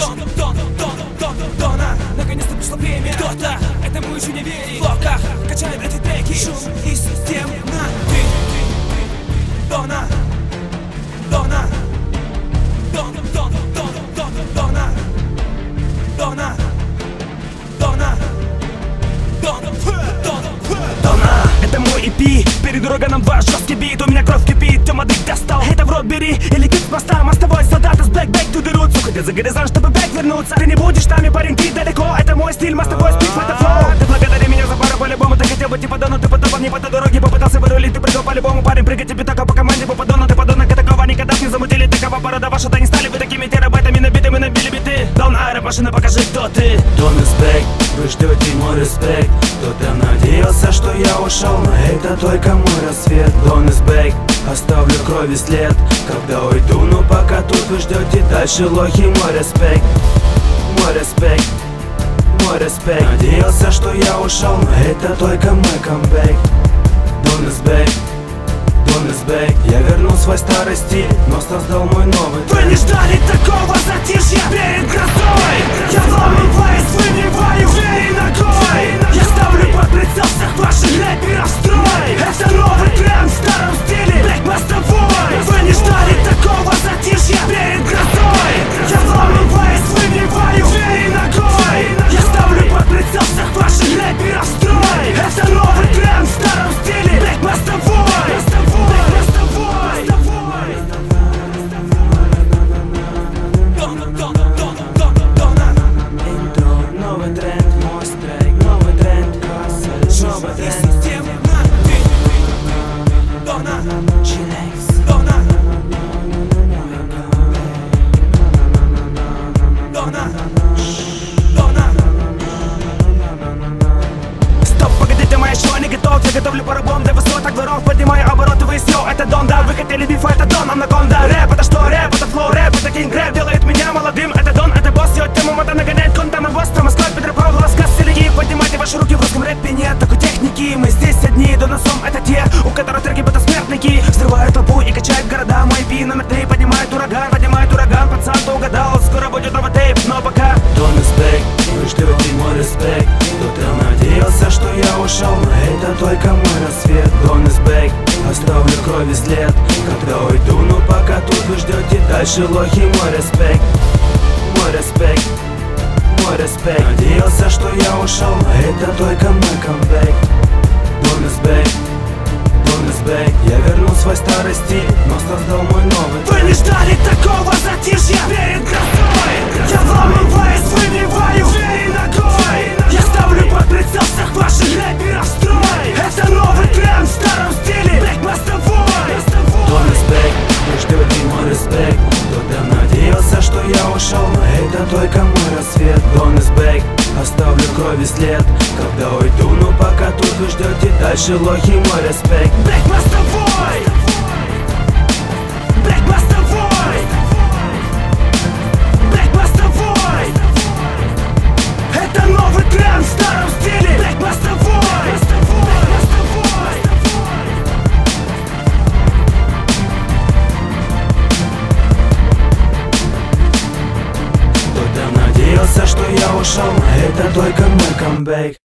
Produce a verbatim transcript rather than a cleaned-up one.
Дон, Дон, Дон, Дон, Дона. Наконец-то пришло время, кто-то этому еще не верит. В блоках качает эти треки, шум и система. Ты, Дона, Дона, Дон, Дон, Дон, Дон, Дона, Дона, Дона, Дона, Дона. Это мой и пи, перед ураганом ваш жесткий бит. У меня кровь кипит, Тёма дык достал. Это в рот бери, или кит с моста. Мостовой солдат из Black Back to the Roots. Уходит за горизонт, чтобы бэк вернуться. Ты не будешь нами, парень, ты далеко. Это мой стиль, мостовой спит, это флоу. Ты благодари меня за пару по-любому. Ты хотел бы типа Дону, ты потопал не по той дороге. Попытался вырулить, ты прыгал по-любому. Парень, прыгай тебе только по команде. По Дону, ты подонок, и такого никогда не замутили. Такова порода ваша, то не стали вы такими терабайтами набитыми, набили биты. Дон, аэропашина, покажи, кто ты. Дон is back, вы ждете мой респект. Кто-то надеялся, что я ушел, но это только мой рассвет. Дон is back, оставлю крови след. Когда уйду, но пока тут вы ждете дальше лохи. Мой респект, мой респект, мой респект. Надеялся, что я ушел, но это только мой камбэк. Дон is back, Дон is back. Я вернул свой старый стиль, но создал мой новый. Вы не ждали такого затишья перед грозой. Я вламываюсь, выбиваю двери ногой. Я ставлю под прицел всех ваших рэперов строй. Это новый тренд в старом стиле, блэк мостовой. Вы не ждали такого затишья перед грозой. Я вламываюсь, выбиваю двери ногой. Я ставлю под прицел всех ваших рэперов строй. Это новый тренд в старом стиле, блэк мостовой. Стоп, погоди, ты моя еще не готов. Я готовлю парабом для высоток дворов. Поднимаю обороты, вы все, это Дон, да. Вы хотели бифа, это Дон, анаконда. Рэп, это что, рэп, это флоу, рэп, это кинг, рэп делает меня молодым. Это Дон, это босс, ее тему мода нагоняет контам и босс. Москва, Петропавл, рассказ, селеги. Поднимайте ваши руки, в русском рэпе нет такой техники. Мы здесь одни, до носом это те, у которых треки будто смертники. Взрывают толпу и качают города. Мой пи номер три поднимает ураган, поднимает ураган. Пацан, то угадал, скоро будет новый тейп, но пока Дон is back, вы ждете мой респект. Кто-то надеялся, что я ушел, но это только мой рассвет. Дон is back, оставлю крови след. Когда уйду, но пока тут вы ждете дальше лохи. Мой респект, мой респект, мой респект. Надеялся, что я ушел, но это только мой камбэк. Дон is back, Дон is back. Я вернул свой старый стиль, но создал мой новый. Вы не ждали такого затишья перед грозой. Я вламываюсь, выбиваю двери ногой. Я ставлю под прицел всех ваших рэперов строй. Это новый тренд в старом стиле, блэк мостовой. Дон is back, вы ждете мой респект. Кто-то надеялся, что я ушел, но это только мой рассвет. Дон is back, оставлю крови след. Когда уйду, но пока тут вы ждете дальше лохи. Мой респект, блэк мостовой. Блэк мостовой. Блэк мостовой. Это новый тренд в старом стиле, блэк мостовой. Кто-то надеялся, что я ушел, но это только мой камбэк.